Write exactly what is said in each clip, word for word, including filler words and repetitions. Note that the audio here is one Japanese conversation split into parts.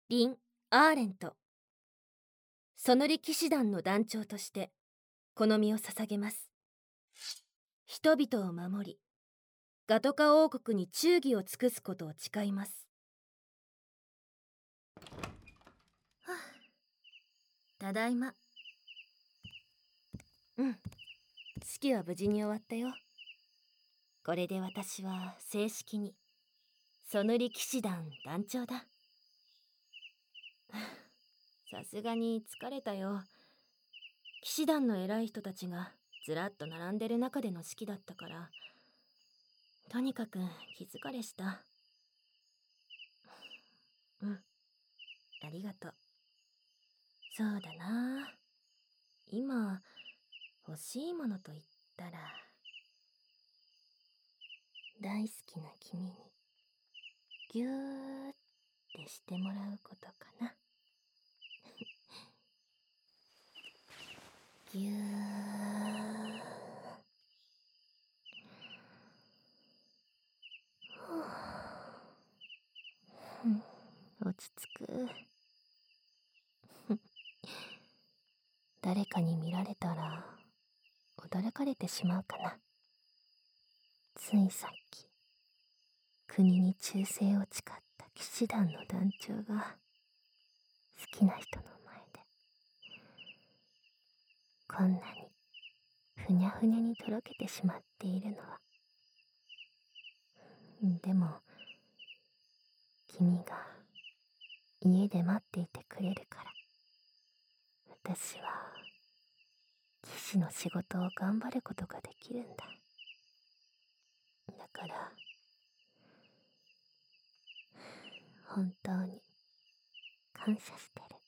リン・アーレント。ソノリ騎士団の団長としてこの身を捧げます。人々を守り、ガトカ王国に忠義を尽くすことを誓います。はあ、ただいま。うん、式は無事に終わったよ。これで私は正式にソノリ騎士団団長だ。さすがに疲れたよ。騎士団の偉い人たちがずらっと並んでる中での式だったから、とにかく気疲れした。うん、ありがとう。そうだな。今欲しいものと言ったら、大好きな君にぎゅーってしてもらうことかな。ぎゅー。落ち着く。誰かに見られたら驚かれてしまうかな。ついさっき国に忠誠を誓った騎士団の団長が好きな人の前でこんなにふにゃふにゃにとろけてしまっているのは。でも君が家で待っていてくれるから、私は騎士の仕事を頑張ることができるんだ。だから本当に感謝してる。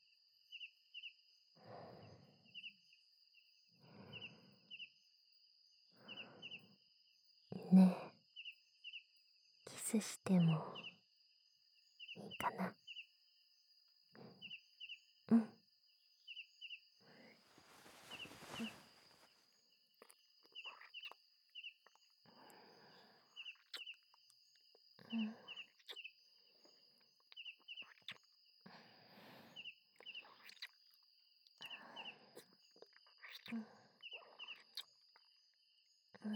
ねえ、キスしてもいいかな。うん。うんうん。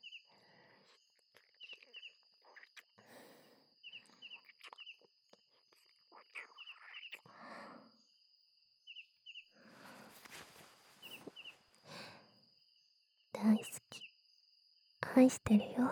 大好き、愛してるよ。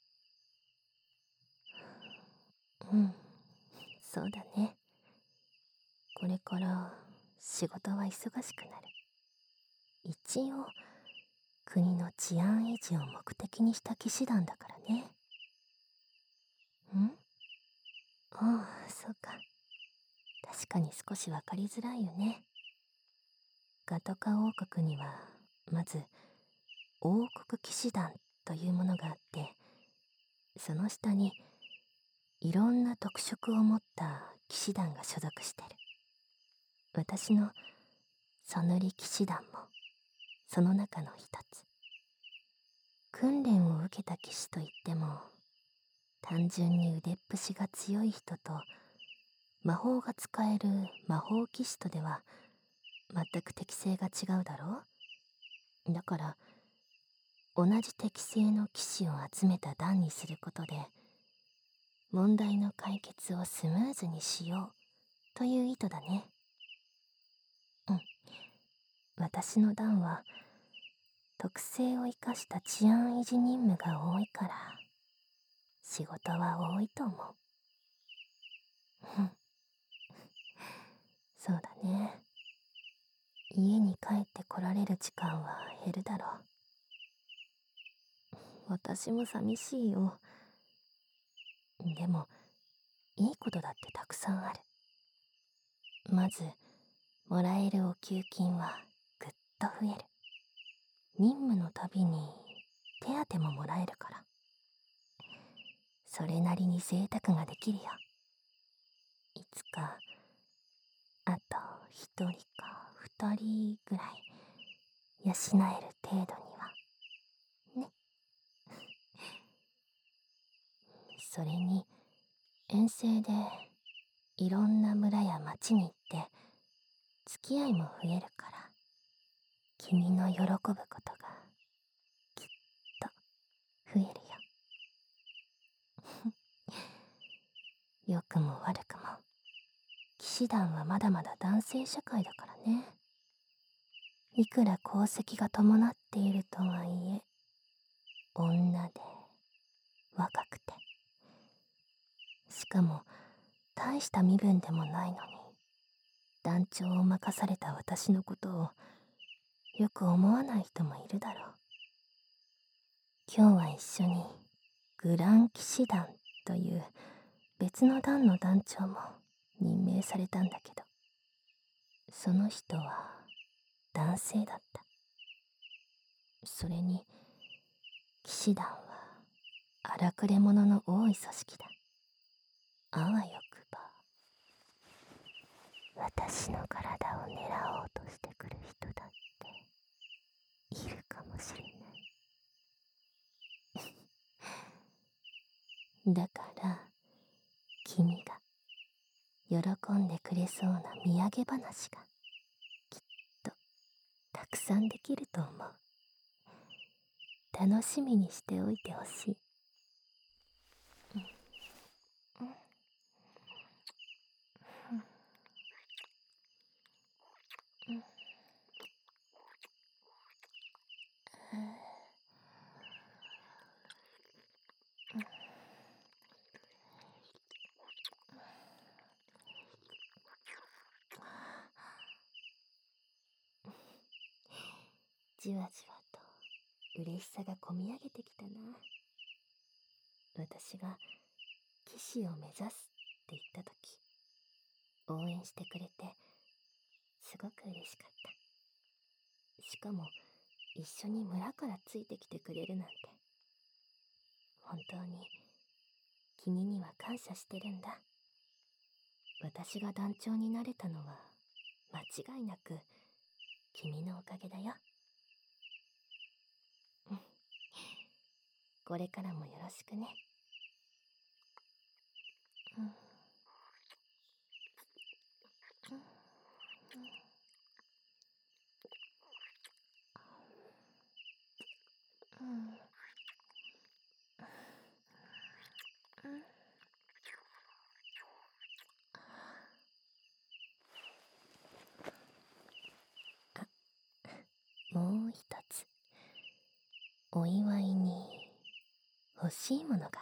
うん、そうだね。これから仕事は忙しくなる。一応国の治安維持を目的にした騎士団だからね。ん？ああ、そうか。確かに少し分かりづらいよね。ガトカ王国にはまず王国騎士団というものがあって、その下にいろんな特色を持った騎士団が所属してる。私のソノリ騎士団もその中の一つ。訓練を受けた騎士といっても、単純に腕っぷしが強い人と魔法が使える魔法騎士とでは全く適性が違うだろう。だから同じ適性の騎士を集めた団にすることで、問題の解決をスムーズにしようという意図だね。うん、私の団は特性を生かした治安維持任務が多いから仕事は多いと思う。うん、そうだね。家に帰ってこられる時間は減るだろう。私も寂しいよ。でもいいことだってたくさんある。まずもらえるお給金はぐっと増える。任務のたびに手当ももらえるから、それなりに贅沢ができるよ。いつかあと一人か二人ぐらい養える程度にはね。それに遠征でいろんな村や町に行って付き合いも増えるから、君の喜ぶことがきっと増えるよ。良くも悪くも騎士団はまだまだ男性社会だからね。いくら功績が伴っているとはいえ、女で若くて、しかも大した身分でもないのに団長を任された私のことをよく思わない人もいるだろう。今日は一緒にグラン騎士団という別の団の団長も任命されたんだけど、その人は男性だった。それに騎士団は荒くれ者の多い組織だ。あわよくば私の体を狙おうとしてくる人だっているかもしれない。だから君が喜んでくれそうな土産話がきっとたくさんできると思う。楽しみにしておいてほしい。うんうんうんうんじわじわと嬉しさがこみ上げてきたな。私が騎士を目指すって言った時、応援してくれてすごく嬉しかった。しかも一緒に村からついてきてくれるなんて、本当に君には感謝してるんだ。私が団長になれたのは間違いなく君のおかげだよ。うん、これからもよろしくね。うんうんうんうんあ、もう一つお祝いに欲しいものがあった。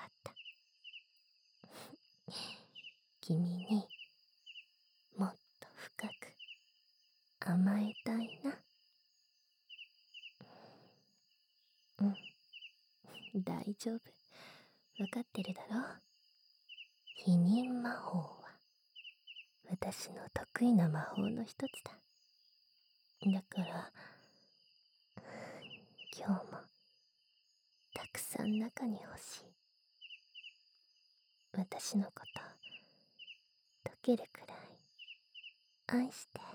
君にもっと深く甘えたいな。うん、大丈夫。わかってるだろ。否認魔法は私の得意な魔法の一つだ。だから今日もたくさん中に欲しい。私のこと溶けるくらい愛して